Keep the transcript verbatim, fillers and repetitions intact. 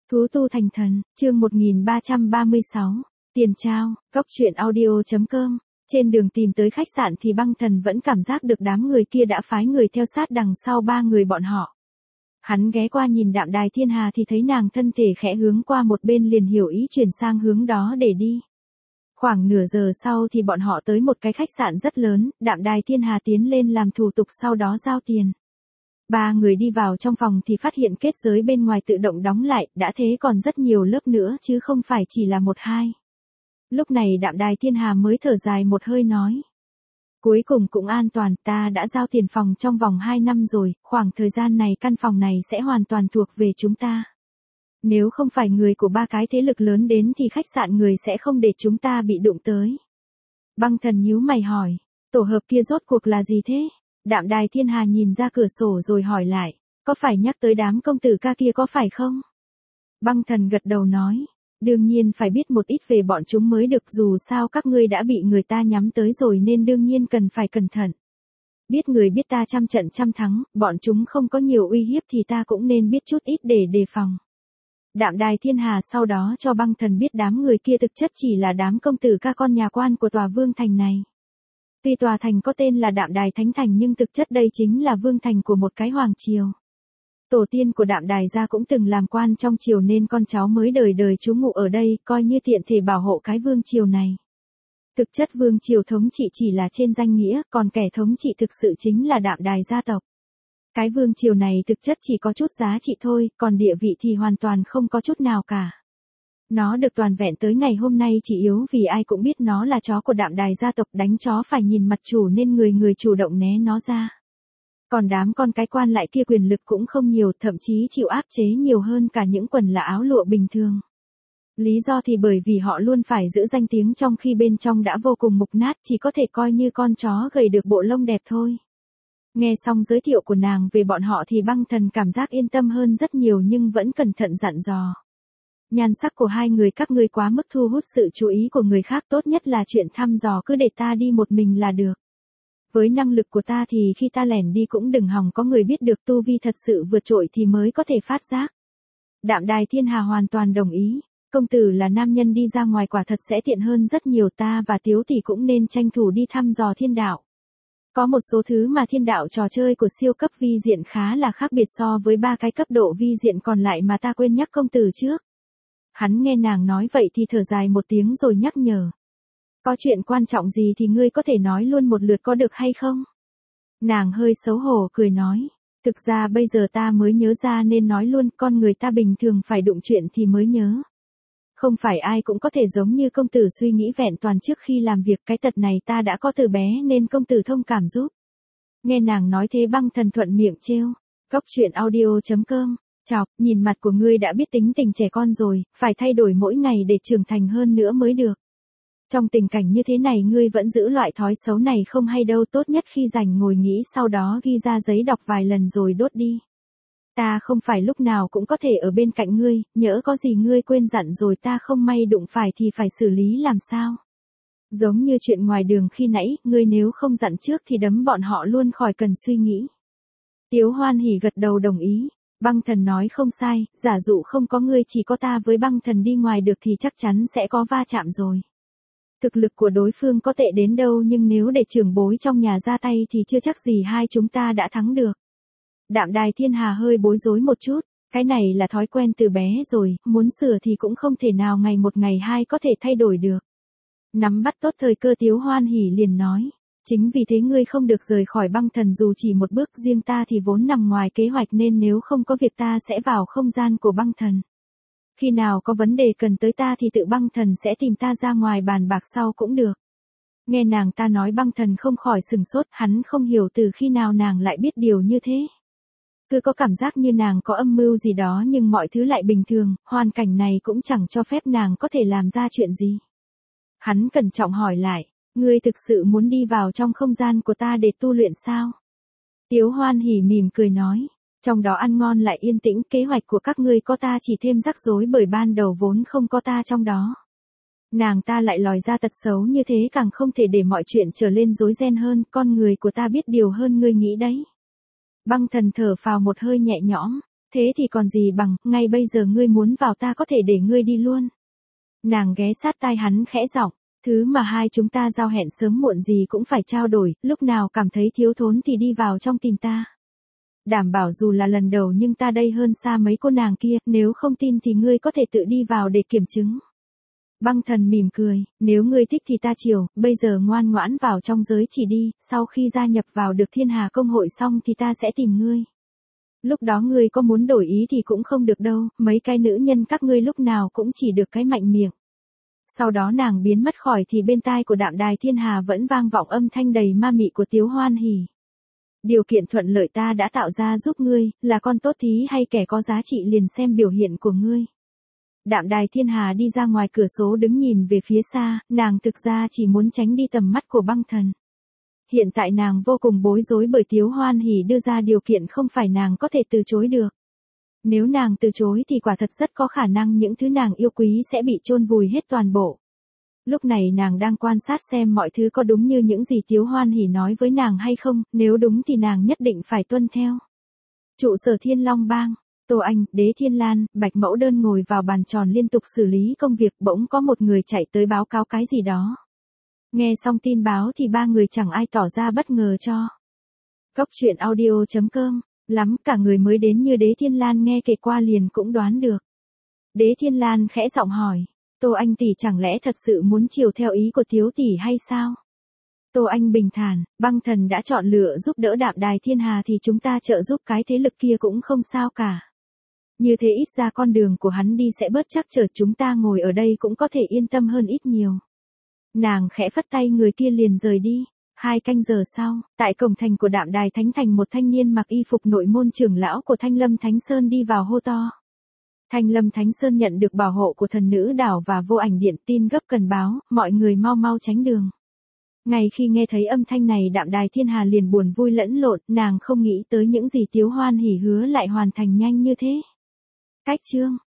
Thú tu thành thần, chương một nghìn ba trăm ba mươi sáu, tiền trao, góc truyện audio.com. Trên đường tìm tới khách sạn thì băng thần vẫn cảm giác được đám người kia đã phái người theo sát đằng sau ba người bọn họ. Hắn ghé qua nhìn Đạm Đài Thiên Hà thì thấy nàng thân thể khẽ hướng qua một bên liền hiểu ý chuyển sang hướng đó để đi. Khoảng nửa giờ sau thì bọn họ tới một cái khách sạn rất lớn, Đạm Đài Thiên Hà tiến lên làm thủ tục sau đó giao tiền. Ba người đi vào trong phòng thì phát hiện kết giới bên ngoài tự động đóng lại, đã thế còn rất nhiều lớp nữa chứ không phải chỉ là một hai. Lúc này Đạm Đài Thiên Hà mới thở dài một hơi nói. Cuối cùng cũng an toàn, ta đã giao tiền phòng trong vòng hai năm rồi, khoảng thời gian này căn phòng này sẽ hoàn toàn thuộc về chúng ta. Nếu không phải người của ba cái thế lực lớn đến thì khách sạn người sẽ không để chúng ta bị đụng tới. Băng thần nhíu mày hỏi, tổ hợp kia rốt cuộc là gì thế? Đạm Đài Thiên Hà nhìn ra cửa sổ rồi hỏi lại, có phải nhắc tới đám công tử ca kia có phải không? Băng thần gật đầu nói, đương nhiên phải biết một ít về bọn chúng mới được, dù sao các ngươi đã bị người ta nhắm tới rồi nên đương nhiên cần phải cẩn thận. Biết người biết ta trăm trận trăm thắng, bọn chúng không có nhiều uy hiếp thì ta cũng nên biết chút ít để đề phòng. Đạm Đài Thiên Hà sau đó cho băng thần biết đám người kia thực chất chỉ là đám công tử ca con nhà quan của tòa vương thành này. Tuy tòa thành có tên là Đạm Đài Thánh Thành nhưng thực chất đây chính là vương thành của một cái hoàng triều. Tổ tiên của Đạm Đài gia cũng từng làm quan trong triều nên con cháu mới đời đời trú ngụ ở đây, coi như tiện thể bảo hộ cái vương triều này. Thực chất vương triều thống trị chỉ là trên danh nghĩa, còn kẻ thống trị thực sự chính là Đạm Đài gia tộc. Cái vương triều này thực chất chỉ có chút giá trị thôi, còn địa vị thì hoàn toàn không có chút nào cả. Nó được toàn vẹn tới ngày hôm nay chỉ yếu vì ai cũng biết nó là chó của Đạm Đài gia tộc, đánh chó phải nhìn mặt chủ nên người người chủ động né nó ra. Còn đám con cái quan lại kia quyền lực cũng không nhiều, thậm chí chịu áp chế nhiều hơn cả những quần là áo lụa bình thường. Lý do thì bởi vì họ luôn phải giữ danh tiếng trong khi bên trong đã vô cùng mục nát, chỉ có thể coi như con chó gầy được bộ lông đẹp thôi. Nghe xong giới thiệu của nàng về bọn họ thì băng thần cảm giác yên tâm hơn rất nhiều nhưng vẫn cẩn thận dặn dò. Nhan sắc của hai người các ngươi quá mức thu hút sự chú ý của người khác, tốt nhất là chuyện thăm dò cứ để ta đi một mình là được. Với năng lực của ta thì khi ta lẻn đi cũng đừng hòng có người biết được, tu vi thật sự vượt trội thì mới có thể phát giác. Đạm Đài Thiên Hà hoàn toàn đồng ý, công tử là nam nhân đi ra ngoài quả thật sẽ tiện hơn rất nhiều, ta và Tiếu tỷ cũng nên tranh thủ đi thăm dò thiên đạo. Có một số thứ mà thiên đạo trò chơi của siêu cấp vi diện khá là khác biệt so với ba cái cấp độ vi diện còn lại mà ta quên nhắc công tử trước. Hắn nghe nàng nói vậy thì thở dài một tiếng rồi nhắc nhở. Có chuyện quan trọng gì thì ngươi có thể nói luôn một lượt có được hay không? Nàng hơi xấu hổ cười nói. Thực ra bây giờ ta mới nhớ ra nên nói luôn, con người ta bình thường phải đụng chuyện thì mới nhớ. Không phải ai cũng có thể giống như công tử suy nghĩ vẹn toàn trước khi làm việc, cái tật này ta đã có từ bé nên công tử thông cảm giúp. Nghe nàng nói thế băng thần thuận miệng trêu. Góc truyện audio.com. Chọc, nhìn mặt của ngươi đã biết tính tình trẻ con rồi, phải thay đổi mỗi ngày để trưởng thành hơn nữa mới được. Trong tình cảnh như thế này ngươi vẫn giữ loại thói xấu này không hay đâu, tốt nhất khi rảnh ngồi nghĩ sau đó ghi ra giấy đọc vài lần rồi đốt đi. Ta không phải lúc nào cũng có thể ở bên cạnh ngươi, nhỡ có gì ngươi quên dặn rồi ta không may đụng phải thì phải xử lý làm sao? Giống như chuyện ngoài đường khi nãy, ngươi nếu không dặn trước thì đấm bọn họ luôn khỏi cần suy nghĩ. Tiếu Hoan Hỉ gật đầu đồng ý. Băng thần nói không sai, giả dụ không có ngươi chỉ có ta với băng thần đi ngoài được thì chắc chắn sẽ có va chạm rồi. Thực lực của đối phương có tệ đến đâu nhưng nếu để trưởng bối trong nhà ra tay thì chưa chắc gì hai chúng ta đã thắng được. Đạm Đài Thiên Hà hơi bối rối một chút, cái này là thói quen từ bé rồi, muốn sửa thì cũng không thể nào ngày một ngày hai có thể thay đổi được. Nắm bắt tốt thời cơ Tiếu Hoan Hỉ liền nói, chính vì thế ngươi không được rời khỏi băng thần dù chỉ một bước, riêng ta thì vốn nằm ngoài kế hoạch nên nếu không có việc ta sẽ vào không gian của băng thần. Khi nào có vấn đề cần tới ta thì tự băng thần sẽ tìm ta ra ngoài bàn bạc sau cũng được. Nghe nàng ta nói băng thần không khỏi sừng sốt, hắn không hiểu từ khi nào nàng lại biết điều như thế. Cứ có cảm giác như nàng có âm mưu gì đó nhưng mọi thứ lại bình thường, hoàn cảnh này cũng chẳng cho phép nàng có thể làm ra chuyện gì. Hắn cẩn trọng hỏi lại, ngươi thực sự muốn đi vào trong không gian của ta để tu luyện sao? Tiếu Hoan Hỉ mỉm cười nói, trong đó ăn ngon lại yên tĩnh, kế hoạch của các ngươi có ta chỉ thêm rắc rối bởi ban đầu vốn không có ta trong đó. Nàng ta lại lòi ra tật xấu như thế càng không thể để mọi chuyện trở lên rối ren hơn, con người của ta biết điều hơn ngươi nghĩ đấy. Băng thần thở phào một hơi nhẹ nhõm, Thế thì còn gì bằng, ngay bây giờ ngươi muốn vào ta có thể để ngươi đi luôn. Nàng ghé sát tai hắn khẽ giọng, thứ mà hai chúng ta giao hẹn sớm muộn gì cũng phải trao đổi, lúc nào cảm thấy thiếu thốn thì đi vào trong tìm ta. Đảm bảo dù là lần đầu nhưng ta đây hơn xa mấy cô nàng kia, nếu không tin thì ngươi có thể tự đi vào để kiểm chứng. Băng Thần mỉm cười, nếu ngươi thích thì ta chiều, bây giờ ngoan ngoãn vào trong giới chỉ đi, sau khi gia nhập vào được Thiên Hà Công hội xong thì ta sẽ tìm ngươi. Lúc đó ngươi có muốn đổi ý thì cũng không được đâu, mấy cái nữ nhân các ngươi lúc nào cũng chỉ được cái mạnh miệng. Sau đó nàng biến mất khỏi thì bên tai của Đạm Đài Thiên Hà vẫn vang vọng âm thanh đầy ma mị của Tiếu Hoan Hỉ. Điều kiện thuận lợi ta đã tạo ra giúp ngươi, là con tốt thí hay kẻ có giá trị liền xem biểu hiện của ngươi. Đạm Đài Thiên Hà đi ra ngoài cửa sổ đứng nhìn về phía xa, nàng thực ra chỉ muốn tránh đi tầm mắt của Băng Thần. Hiện tại nàng vô cùng bối rối bởi Tiếu Hoan Hỉ đưa ra điều kiện không phải nàng có thể từ chối được. Nếu nàng từ chối thì quả thật rất có khả năng những thứ nàng yêu quý sẽ bị chôn vùi hết toàn bộ. Lúc này nàng đang quan sát xem mọi thứ có đúng như những gì Tiếu Hoan Hỉ nói với nàng hay không, nếu đúng thì nàng nhất định phải tuân theo. Trụ sở Thiên Long Bang, Tô Anh, Đế Thiên Lan, Bạch Mẫu Đơn ngồi vào bàn tròn liên tục xử lý công việc, bỗng có một người chạy tới báo cáo cái gì đó. Nghe xong tin báo thì ba người chẳng ai tỏ ra bất ngờ cho. Cốc truyện audio chấm com, lắm cả người mới đến như Đế Thiên Lan nghe kể qua liền cũng đoán được. Đế Thiên Lan khẽ giọng hỏi, Tô Anh tỷ chẳng lẽ thật sự muốn chiều theo ý của Tiếu tỷ hay sao? Tô Anh bình thản, Băng Thần đã chọn lựa giúp đỡ Đạm Đài Thiên Hà thì chúng ta trợ giúp cái thế lực kia cũng không sao cả. Như thế ít ra con đường của hắn đi sẽ bớt trắc trở, chúng ta ngồi ở đây cũng có thể yên tâm hơn ít nhiều. Nàng khẽ phất tay người kia liền rời đi. Hai canh giờ sau, tại cổng thành của Đạm Đài Thánh Thành một thanh niên mặc y phục nội môn trưởng lão của Thanh Lâm Thánh Sơn đi vào hô to. Thanh Lâm Thánh Sơn nhận được bảo hộ của thần nữ đảo và vô ảnh điện, tin gấp cần báo, mọi người mau mau tránh đường. Ngay khi nghe thấy âm thanh này Đạm Đài Thiên Hà liền buồn vui lẫn lộn, nàng không nghĩ tới những gì Tiếu Hoan Hỉ hứa lại hoàn thành nhanh như thế. Cách chương